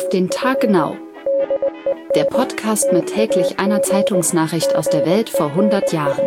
den Tag genau. Der Podcast mit täglich einer Zeitungsnachricht aus der Welt vor 100 Jahren.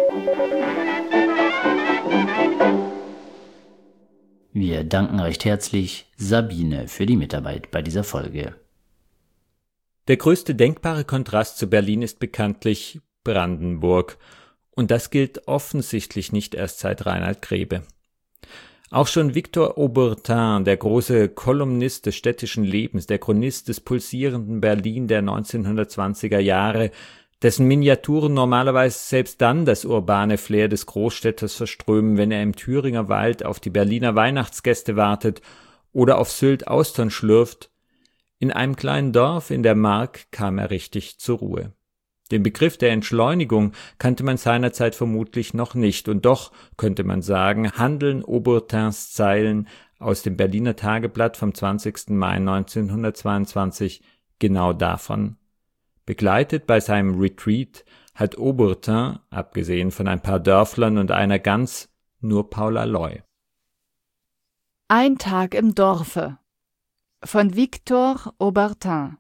Wir danken recht herzlich Sabine für die Mitarbeit bei dieser Folge. Der größte denkbare Kontrast zu Berlin ist bekanntlich Brandenburg. Und das gilt offensichtlich nicht erst seit Reinhard Grebe. Auch schon Victor Auburtin, der große Kolumnist des städtischen Lebens, der Chronist des pulsierenden Berlin der 1920er Jahre, dessen Miniaturen normalerweise selbst dann das urbane Flair des Großstädters verströmen, wenn er im Thüringer Wald auf die Berliner Weihnachtsgäste wartet oder auf Sylt Austern schlürft. In einem kleinen Dorf in der Mark kam er richtig zur Ruhe. Den Begriff der Entschleunigung kannte man seinerzeit vermutlich noch nicht, und doch könnte man sagen, handeln Auburtins Zeilen aus dem Berliner Tageblatt vom 20. Mai 1922 genau davon. Begleitet bei seinem Retreat hat Auburtin, abgesehen von ein paar Dörflern und einer Gans, nur Paula Loy. Ein Tag im Dorfe von Victor Auburtin.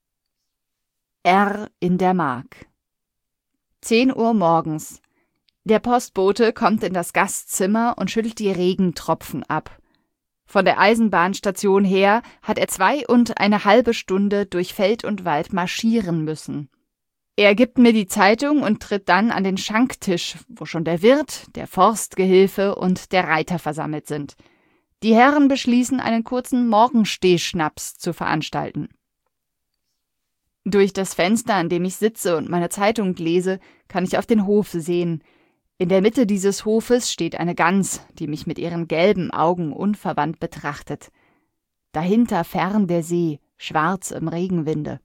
R in der Mark. 10 Uhr morgens. Der Postbote kommt in das Gastzimmer und schüttelt die Regentropfen ab. Von der Eisenbahnstation her hat er 2,5 Stunden durch Feld und Wald marschieren müssen. Er gibt mir die Zeitung und tritt dann an den Schanktisch, wo schon der Wirt, der Forstgehilfe und der Reiter versammelt sind. Die Herren beschließen, einen kurzen Morgenstehschnaps zu veranstalten. Durch das Fenster, an dem ich sitze und meine Zeitung lese, kann ich auf den Hof sehen. In der Mitte dieses Hofes steht eine Gans, die mich mit ihren gelben Augen unverwandt betrachtet. Dahinter fern der See, schwarz im Regenwinde.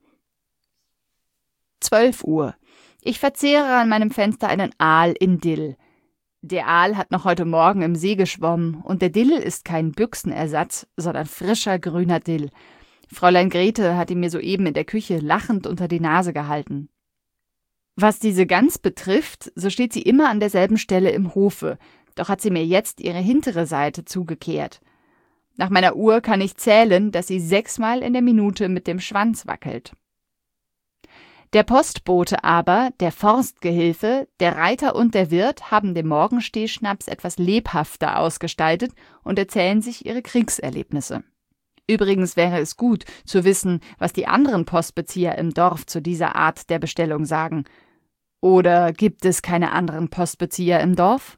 12 Uhr. Ich verzehre an meinem Fenster einen Aal in Dill. Der Aal hat noch heute Morgen im See geschwommen und der Dill ist kein Büchsenersatz, sondern frischer grüner Dill. Fräulein Grete hat ihn mir soeben in der Küche lachend unter die Nase gehalten. Was diese Gans betrifft, so steht sie immer an derselben Stelle im Hofe, doch hat sie mir jetzt ihre hintere Seite zugekehrt. Nach meiner Uhr kann ich zählen, dass sie 6-mal in der Minute mit dem Schwanz wackelt. Der Postbote aber, der Forstgehilfe, der Reiter und der Wirt haben den Morgenstehschnaps etwas lebhafter ausgestaltet und erzählen sich ihre Kriegserlebnisse. Übrigens wäre es gut zu wissen, was die anderen Postbezieher im Dorf zu dieser Art der Bestellung sagen. Oder gibt es keine anderen Postbezieher im Dorf?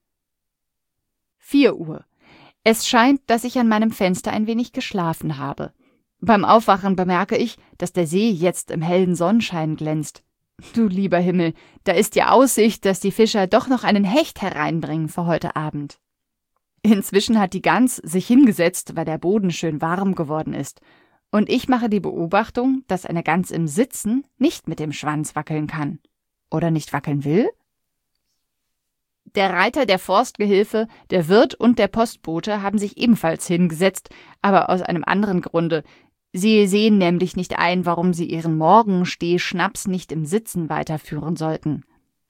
4 Uhr. Es scheint, dass ich an meinem Fenster ein wenig geschlafen habe. Beim Aufwachen bemerke ich, dass der See jetzt im hellen Sonnenschein glänzt. Du lieber Himmel, da ist ja Aussicht, dass die Fischer doch noch einen Hecht hereinbringen für heute Abend. Inzwischen hat die Gans sich hingesetzt, weil der Boden schön warm geworden ist. Und ich mache die Beobachtung, dass eine Gans im Sitzen nicht mit dem Schwanz wackeln kann. Oder nicht wackeln will? Der Reiter, der Forstgehilfe, der Wirt und der Postbote haben sich ebenfalls hingesetzt, aber aus einem anderen Grunde. Sie sehen nämlich nicht ein, warum sie ihren Morgenstehschnaps nicht im Sitzen weiterführen sollten.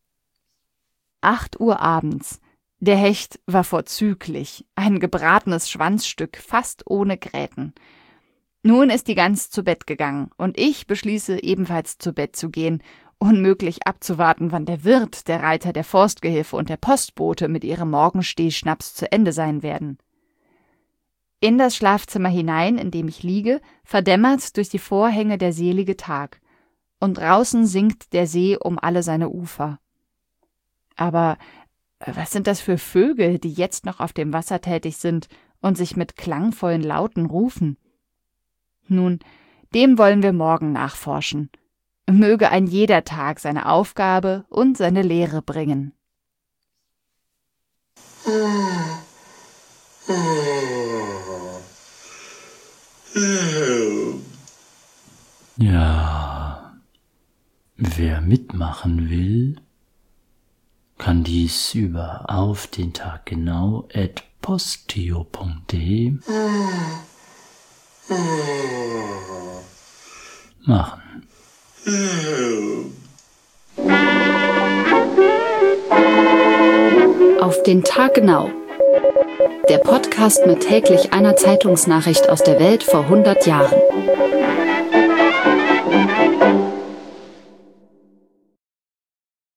8 Uhr abends. Der Hecht war vorzüglich, ein gebratenes Schwanzstück, fast ohne Gräten. Nun ist die Gans zu Bett gegangen und ich beschließe ebenfalls zu Bett zu gehen, unmöglich abzuwarten, wann der Wirt, der Reiter, der Forstgehilfe und der Postbote mit ihrem Morgenstehschnaps zu Ende sein werden. In das Schlafzimmer hinein, in dem ich liege, verdämmert durch die Vorhänge der selige Tag, und draußen sinkt der See um alle seine Ufer. Aber was sind das für Vögel, die jetzt noch auf dem Wasser tätig sind und sich mit klangvollen Lauten rufen? Nun, dem wollen wir morgen nachforschen. Möge ein jeder Tag seine Aufgabe und seine Lehre bringen. Ja, wer mitmachen will, kann dies über aufdentaggenau@posteo.de machen. Auf den Tag genau. Der Podcast mit täglich einer Zeitungsnachricht aus der Welt vor 100 Jahren.